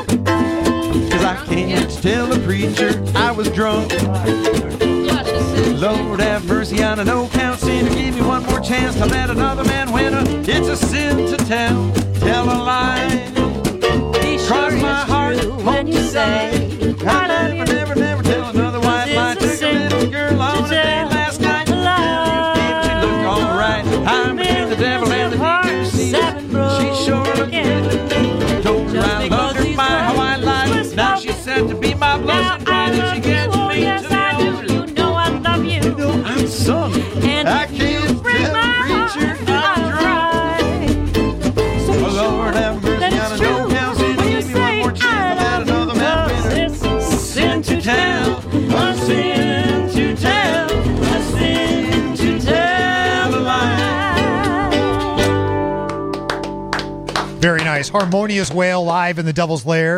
'Cause I can't tell the preacher I was drunk. Lord have mercy on an old count sinner. Give me one more chance to let another man win. It's a sin to tell, tell a lie. Cross my heart, hope to say I never, never, never tell another white lie. Took a little girl on a date last night. Tell you she looked alright. I'm between the devil and the deep blue sea. She sure looked good. Told her I loved her, my how I lied. Now she's set to be my blushing bride. If she gets me to the altar, I'm sung. And I can't tell the preacher I'm drunk. Oh, Lord have mercy on an old count sinner. Give me one more chance to let another man win. It's a sin to tell, a sin to tell, a sin to tell a lie. Very nice. Harmonious Whale live in the Devil's Lair.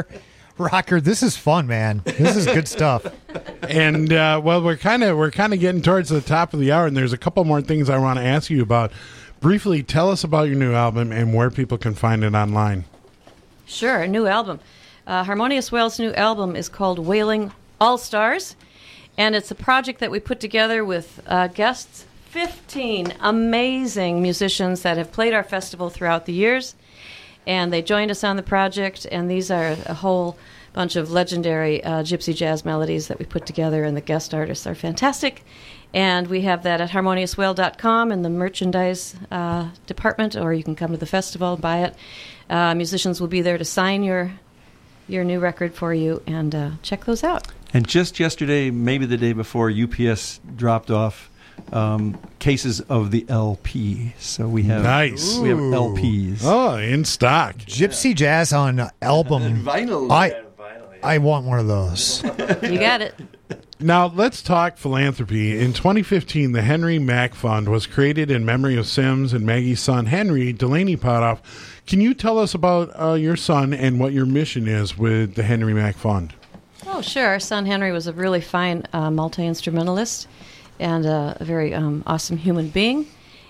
Rocker, this is fun, man. This is good stuff. And uh, well, we're kind of we're kind of getting towards the top of the hour, and there's a couple more things I want to ask you about. Briefly, tell us about your new album and where people can find it online. Sure, a new album. Uh, Harmonious Wail's new album is called Wailing All Stars, and it's a project that we put together with uh, guests, fifteen amazing musicians that have played our festival throughout the years, and they joined us on the project, and these are a whole bunch of legendary uh, gypsy jazz melodies that we put together, and the guest artists are fantastic. And we have that at harmonious wail dot com in the merchandise uh, department, or you can come to the festival and buy it. Uh, musicians will be there to sign your your new record for you, and uh, check those out. And just yesterday, maybe the day before, U P S dropped off um, cases of the L P. So we have nice. We have L Ps. Oh, in stock. Gypsy Jazz on album. Vinyl. I, I want one of those. You got it. Now, let's talk philanthropy. In twenty fifteen, the Henry Mack Fund was created in memory of Sims and Maggie's son, Henry Delaney Potoff. Can you tell us about uh, your son and what your mission is with the Henry Mack Fund? Oh, sure. Our son Henry was a really fine uh, multi-instrumentalist and uh, a very um, awesome human being.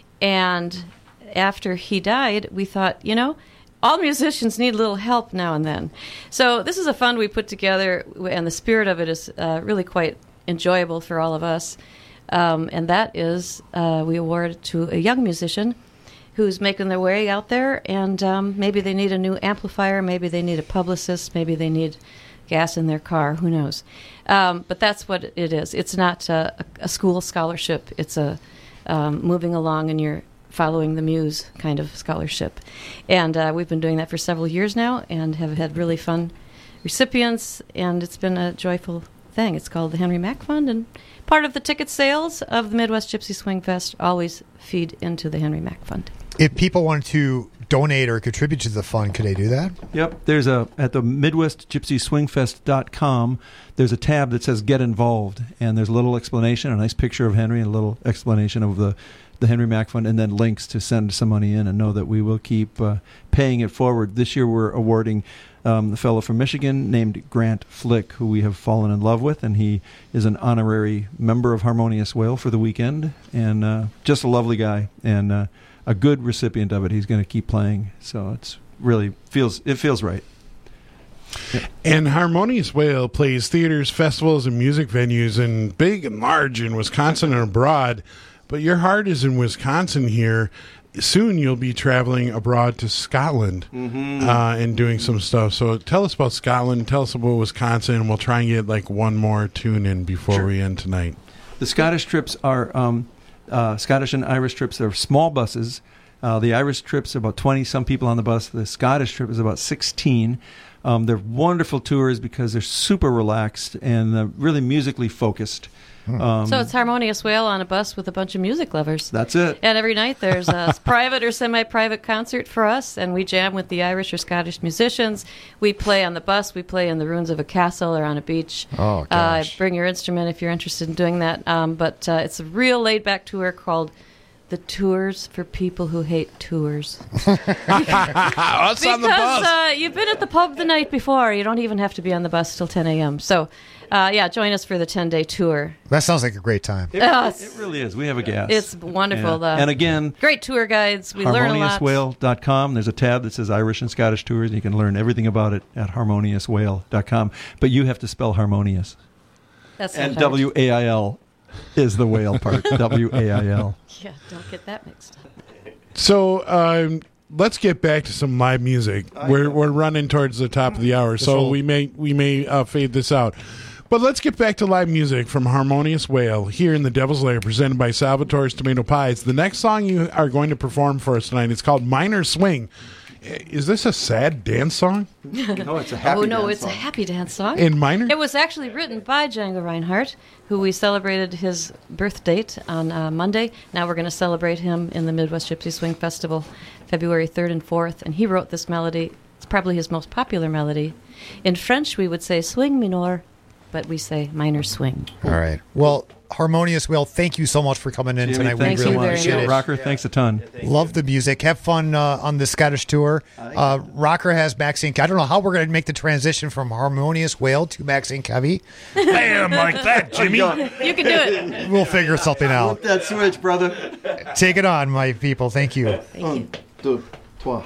And after he died, we thought, you know, all musicians need a little help now and then. So this is a fund we put together, and the spirit of it is uh, really quite enjoyable for all of us. Um, and that is uh, we award it to a young musician who's making their way out there, and um, maybe they need a new amplifier, maybe they need a publicist, maybe they need gas in their car, who knows. Um, but that's what it is. It's not a, a school scholarship. It's a um, moving along and you're following the muse kind of scholarship. And uh, we've been doing that for several years now and have had really fun recipients, and it's been a joyful thing. It's called the Henry Mack Fund, and part of the ticket sales of the Midwest Gypsy Swing Fest always feed into the Henry Mack Fund. If people want to donate or contribute to the fund, could they do that? Yep. There's a at the midwest gypsy swing fest dot com, there's a tab that says Get Involved, and there's a little explanation, a nice picture of Henry, and a little explanation of the the Henry Mack Fund, and then links to send some money in, and know that we will keep uh, paying it forward. This year we're awarding um, the fellow from Michigan named Grant Flick, who we have fallen in love with, and he is an honorary member of Harmonious Wail for the weekend, and uh, just a lovely guy, and uh, a good recipient of it. He's going to keep playing, so it's really feels it feels right. Yeah. And Harmonious Wail plays theaters, festivals, and music venues in big and large in Wisconsin and abroad. But your heart is in Wisconsin here. Soon you'll be traveling abroad to Scotland mm-hmm. uh, and doing some stuff. So tell us about Scotland. Tell us about Wisconsin, and we'll try and get like one more tune in before sure. we end tonight. The Scottish trips are um, uh, Scottish and Irish trips are small buses. Uh, the Irish trips are about twenty some people on the bus. The Scottish trip is about sixteen. Um, they're wonderful tours because they're super relaxed and uh, really musically focused. Um, so it's Harmonious Wail on a bus with a bunch of music lovers. That's it. And every night there's a private or semi-private concert for us, and we jam with the Irish or Scottish musicians. We play on the bus. We play in the ruins of a castle or on a beach. Oh, gosh. Uh, bring your instrument if you're interested in doing that. Um, but uh, it's a real laid-back tour called The Tours for People Who Hate Tours. Us on the bus. Because uh, you've been at the pub the night before. You don't even have to be on the bus till ten a.m. So, uh, yeah, join us for the ten-day tour. That sounds like a great time. It, uh, it really is. We have a gas. It's wonderful. Yeah. Uh, and again, great tour guides. We learn a lot. harmonious wail dot com. There's a tab that says Irish and Scottish Tours, and you can learn everything about it at harmonious wail dot com. But you have to spell harmonious. That's and W A I L is the whale part. W A I L. Yeah, don't get that mixed up. So um, let's get back to some live music. We're we're running towards the top of the hour, so we may we may uh, fade this out. But let's get back to live music from Harmonious Wail here in the Devil's Lair, presented by Salvatore's Tomato Pies. The next song you are going to perform for us tonight is called Minor Swing. Is this a sad dance song? No, it's a happy Oh, no, dance it's song. a happy dance song. In minor? It was actually written by Django Reinhardt, who we celebrated his birth date on uh, Monday. Now we're going to celebrate him in the Midwest Gypsy Swing Festival, February third and fourth. And he wrote this melody. It's probably his most popular melody. In French, we would say swing minor, but we say minor swing. All right. Well, Harmonious Whale, thank you so much for coming in Jimmy, tonight. We thanks really so much. appreciate it. Rocker, thanks a ton. Love the music. Have fun uh, on the Scottish tour. Uh, Rocker has Max and I don't know how we're going to make the transition from Harmonious Whale to Max and Kevy. Bam, like that, Jimmy. You can do it. We'll figure something out. Flip that switch, brother. Take it on, my people. Thank you. Thank you. Two, trois.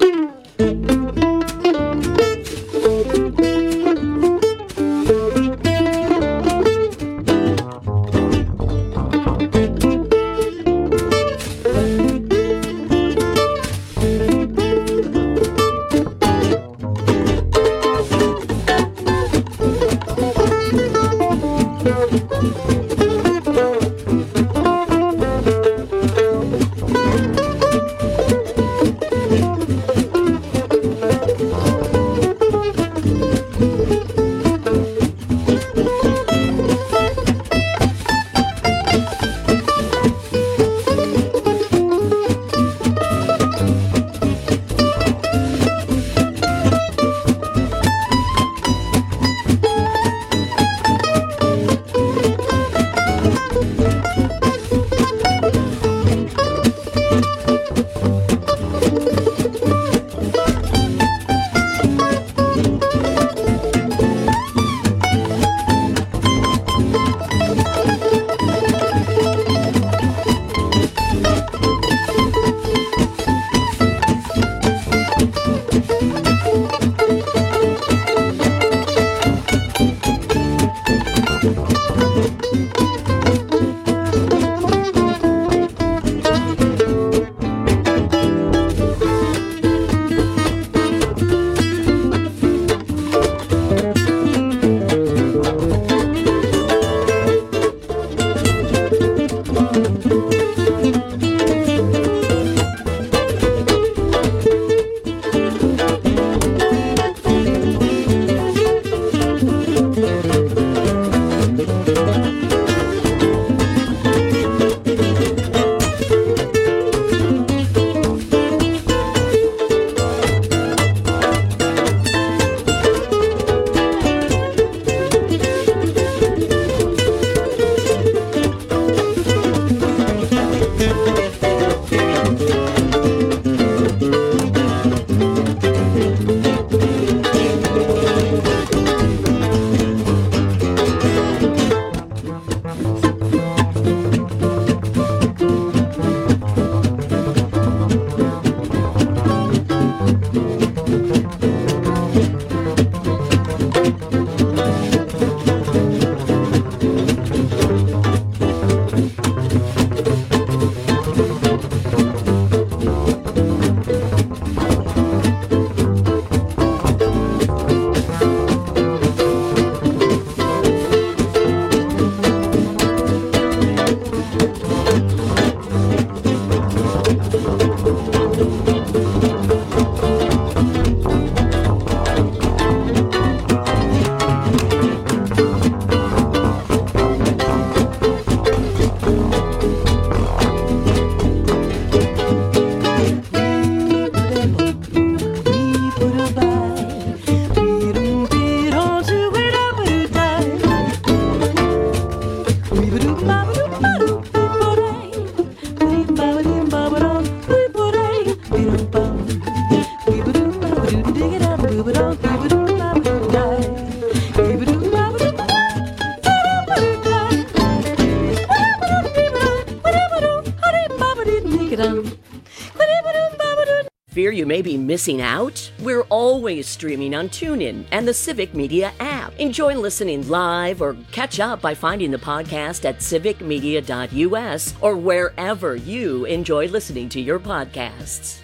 Fear you may be missing out? We're always streaming on TuneIn and the Civic Media app. Enjoy listening live or catch up by finding the podcast at civic media dot u s or wherever you enjoy listening to your podcasts.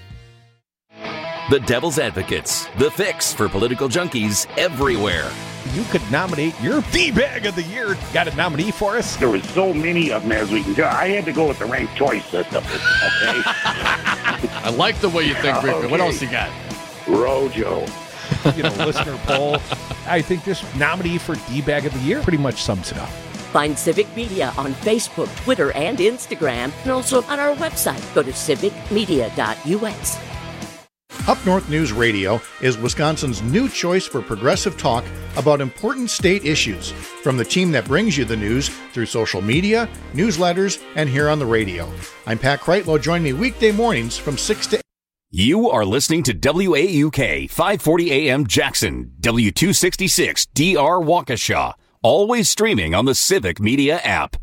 The Devil's Advocates, the fix for political junkies everywhere. You could nominate your D-Bag of the Year. Got a nominee for us? There was so many of them as we can go. I had to go with the ranked choice system. Okay? I like the way you think, Rick. Okay. What else you got? Rojo. You know, listener poll. I think this nominee for D-Bag of the Year pretty much sums it up. Find Civic Media on Facebook, Twitter, and Instagram, and also on our website. Go to civic media dot u s. Up North News Radio is Wisconsin's new choice for progressive talk about important state issues, from the team that brings you the news through social media, newsletters, and here on the radio. I'm Pat Kreitlow. Join me weekday mornings from six to eight. You are listening to W A U K five forty A M Jackson, W two sixty-six D R Waukesha, always streaming on the Civic Media app.